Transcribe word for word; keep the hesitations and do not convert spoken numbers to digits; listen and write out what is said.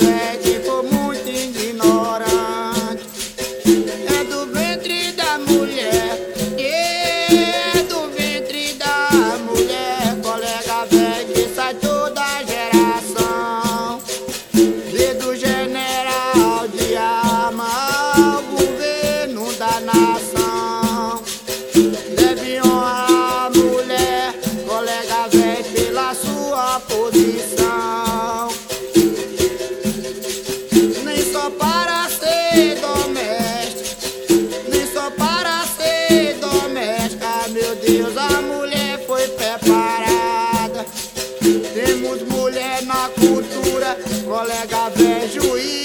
velho que for muito ignorante. É do ventre da mulher, é do ventre da mulher, colega velho que sai toda a geração. Vê do general de arma, o governo da nação. Deve honrar a mulher, colega velho, pela sua posição. Nem só para ser doméstica, nem só para ser doméstica, meu Deus, a mulher foi preparada. Temos mulher na cultura, colega velho, juiz.